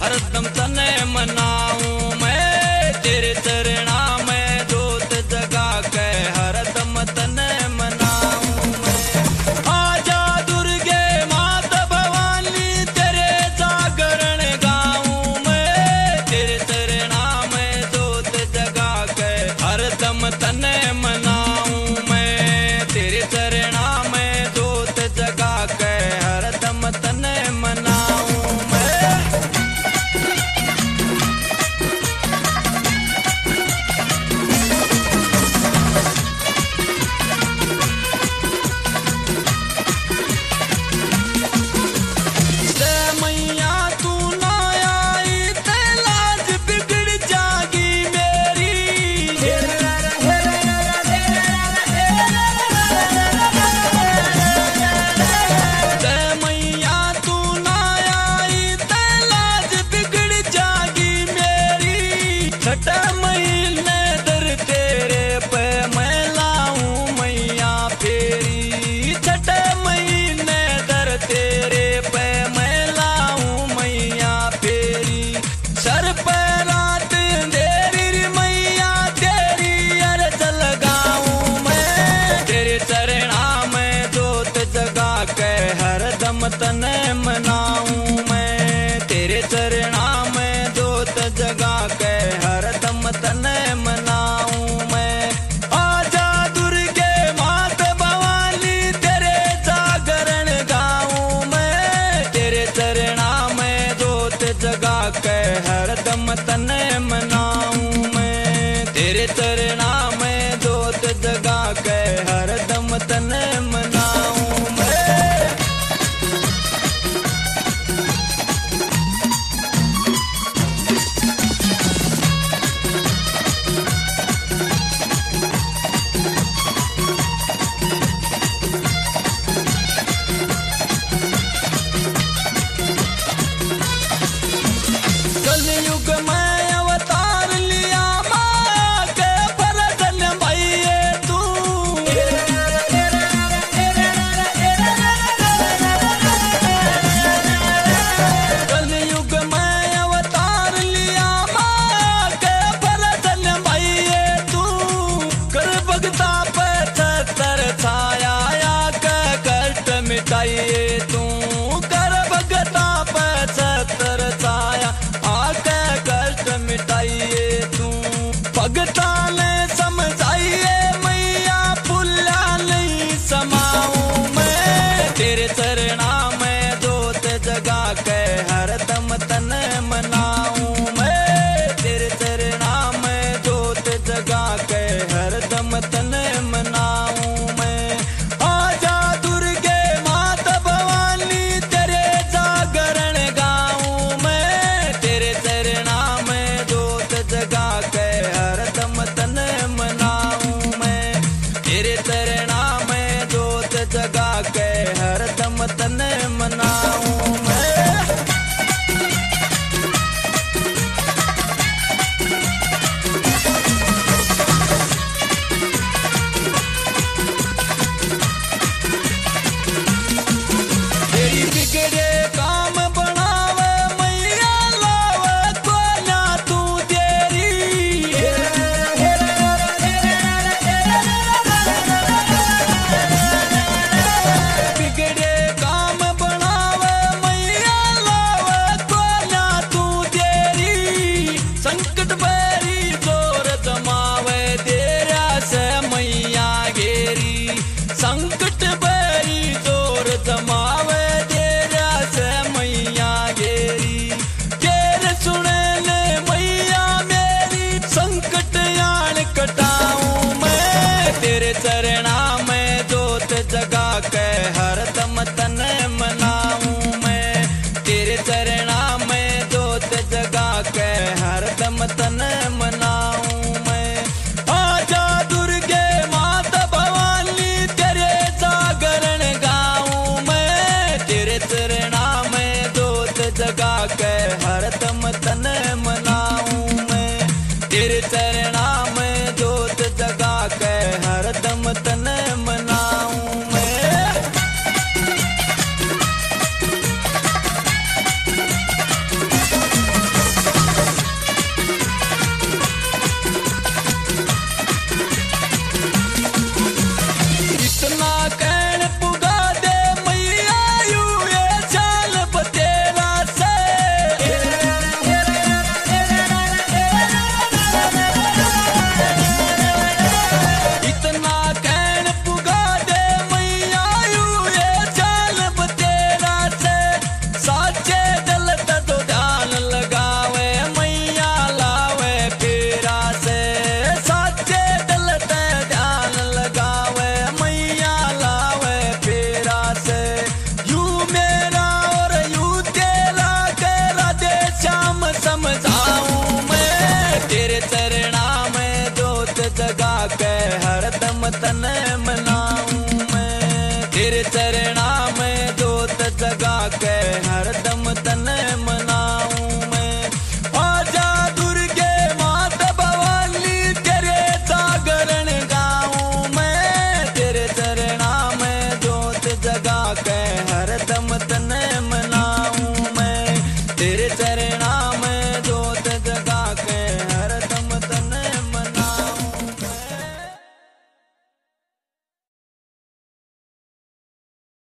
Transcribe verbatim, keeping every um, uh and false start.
हरदम तने मनाऊं मैं, तेरे चरणा में जोत जगा के हरदम तने मनाऊं मैं। आजा दुर्गे मात भवानी तेरे जागरण गाऊं मैं, तेरे चरणा में जोत जगा के हरदम तने मनाऊं मैं, तेरे चरणा में जोत जगा के हरदम तने मनाऊं मैं। छठे महीने दर तेरे पे मैं लाऊं मैया फेरी, छठे महीने दर तेरे पे मैं लाऊं मैया फेरी। सर पे रात अंधेरी मैया तेरी अर्ज लगाऊं मैं, तेरे चरणा में जोत जगा के हरदम तने मनाऊं मैं, तेरे चरणा में जोत जगा के हरदम तने मनाऊं मैं। आजा दुर्गे मात भवानी तेरे जागरण गाऊं मैं, तेरे चरणा में जोत जगा के हरदम तने मनाऊं मैं, तेरे चरणा में जोत जगा के हरदम तने मनाऊं मैं। कलयुग में अवतार लिया माया के परदन भइए तू, कलयुग में अवतार लिया माया के परदन भइए तू। कर भगता पे छतर छाया या के कष्ट मिटाइए तू, कर भगता पे छतर छाया आके कष्ट मिटाइए तू। भगता ने समझाइए मैया पुल्या नहीं समाऊं मैं, तेरे चरणा में जोत जगा के हरदम तने मनाऊं मैं, तेरे चरणा में जोत जगा के हरदम तने मनाऊं मैं। आजा दुर्गे मात भवानी तेरे जागरण गाऊं मैं, तेरे चरणा में जोत जगा के हरदम तने मनाऊं मैं, तेरे चरणा में जोत जगा के हरदम तने मनाऊं मैं। तेरी बिगड़े काम बनावे मैया लावे कोना तू तेरी, बिगड़े काम बनावे मैया लावे कोना तू तेरी। संकट बेरी जोर जमावे तेरा से मैया गेरी, संकट बेरी जोर जमावे तेरा से मैया गेरी। केर सुने ले मैया मेरी संकट यान कटाऊं मैं, तेरे चरणा में जोत जगा के हरदम तने मनाऊं मैं, तेरे चरणा में जोत जगा के हरदम तने मनाऊं मैं। आजा दुर्गे मात भवानी तेरे जागरण गाऊं मैं, तेरे चरणा में जोत जगा के हरदम तने मनाऊं मैं, तेरे चरणा में जोत जगा के हरदम तने मनाऊं मैं। तेरे चरणा में जोत जगा के हरदम तने मनाऊं मैं, तेरे चरणा में जोत जगा के